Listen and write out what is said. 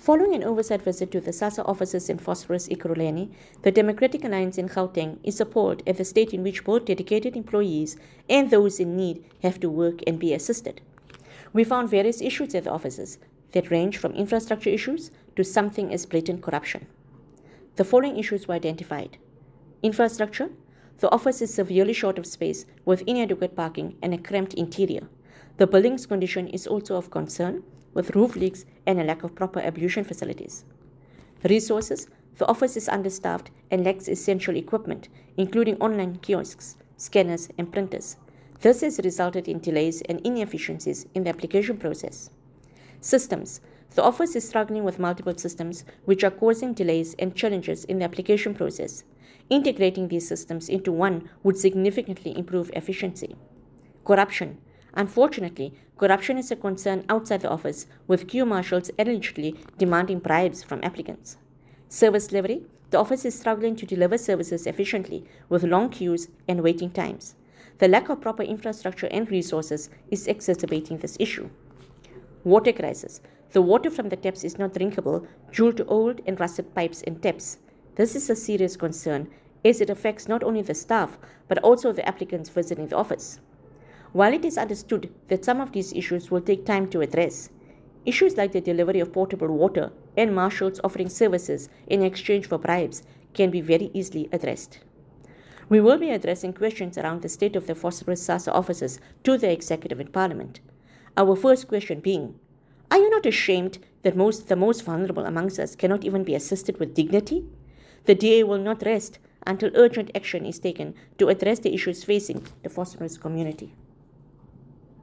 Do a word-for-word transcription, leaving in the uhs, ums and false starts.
Following an oversight visit to the SASSA offices in Phosphorus Ekurhuleni, the Democratic Alliance in Gauteng is appalled at the state in which both dedicated employees and those in need have to work and be assisted. We found various issues at the offices that range from infrastructure issues to something as blatant corruption. The following issues were identified. Infrastructure. The office is severely short of space with inadequate parking and a cramped interior. The building's condition is also of concern, with roof leaks and a lack of proper ablution facilities. Resources. The office is understaffed and lacks essential equipment, including online kiosks, scanners, and printers. This has resulted in delays and inefficiencies in the application process. Systems. The office is struggling with multiple systems which are causing delays and challenges in the application process. Integrating these systems into one would significantly improve efficiency. Corruption. Unfortunately, corruption is a concern outside the office, with queue marshals allegedly demanding bribes from applicants. Service delivery. The office is struggling to deliver services efficiently, with long queues and waiting times. The lack of proper infrastructure and resources is exacerbating this issue. Water crisis. The water from the taps is not drinkable due to old and rusted pipes and taps. This is a serious concern, as it affects not only the staff, but also the applicants visiting the office. While it is understood that some of these issues will take time to address, issues like the delivery of potable water and marshals offering services in exchange for bribes can be very easily addressed. We will be addressing questions around the state of the Phosphorus SASSA offices to the Executive and Parliament. Our first question being, are you not ashamed that most the most vulnerable amongst us cannot even be assisted with dignity? The D A will not rest until urgent action is taken to address the issues facing the Phosphorus community.